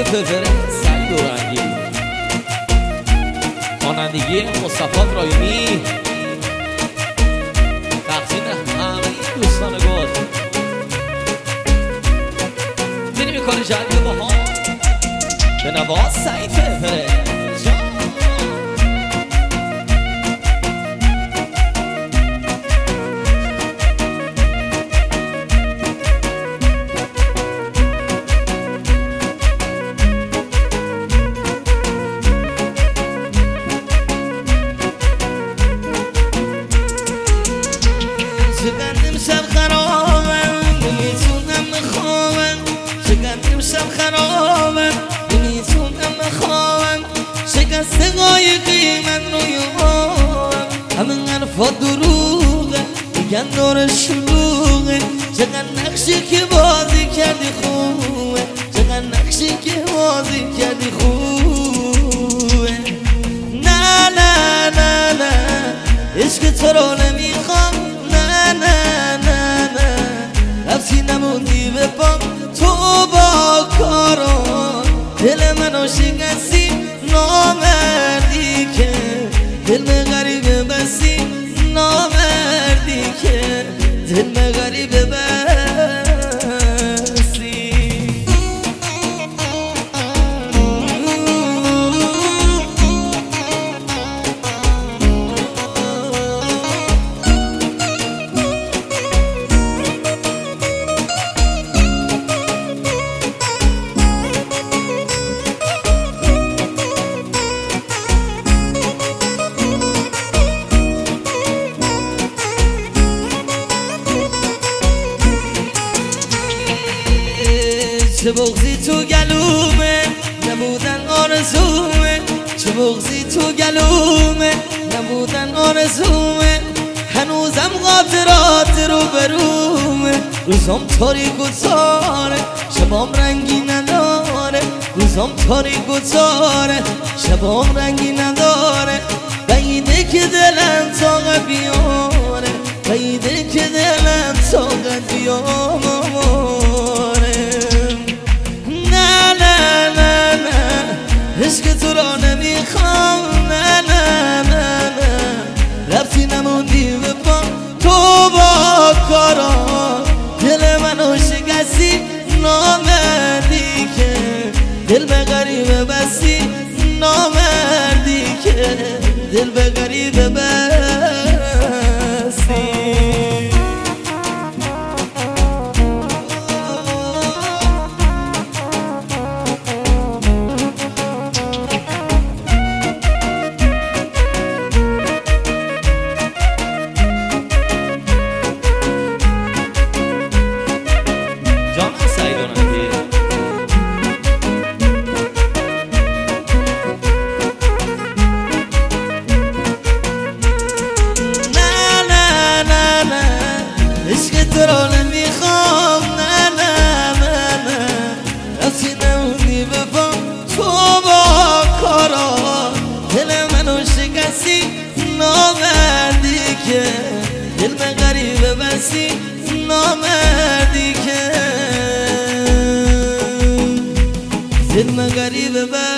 فرفره سعید اورنگی، خوانندگی مصطفی ابراهیمی، تقدیم همه دوستان گل. بینی میکنه جلبی با ها به نواز سعید فرفره. چقدر شب خرابم نمیتونم بخوابم، چقدر شب خرابم نمیتونم بخوابم، شکست قایقی من روی آبم، همه حرفا دروغه میگن دور شلوغه، چقدر نقشی که بازی کردی خوبه، چقدر نقشی که بازی کردی خوبه. نه نه نه نه عشق تو رو نمیخوام، نه نه نه نه رفتی نموندی به پام، تو با کاران دل منو شکستی، نامردی که دل به غریبه بستی، نامردی که دل به غریبه بستی. چه بغضی تو گلومه نبودن آرزومه، چه بغضی تو گلومه نبودن آرزومه، هنوزم خاطرات رو برومه، روزام تاریک و تاره شبام رنگی نداره، روزام تاریک و تاره شبام رنگی نداره، بعیده که دلم طاقت بیاره، بعیده که دلم طاقت بیاره. عشق تو را نمیخوام، نه نه نه نه رفتی نموندی به پام، تو با کارا دل منو شکستی، نامردی که دل به غریبه بستی، نامردی که دل به غریبه بستی. عشق تو را نمیخوام، نه نه نه نه رفتی نموندی به پام، تو با کارا دل منو شکستی، نامردی که دل به غریبه بستی، نامردی که دل به غریبه بستی.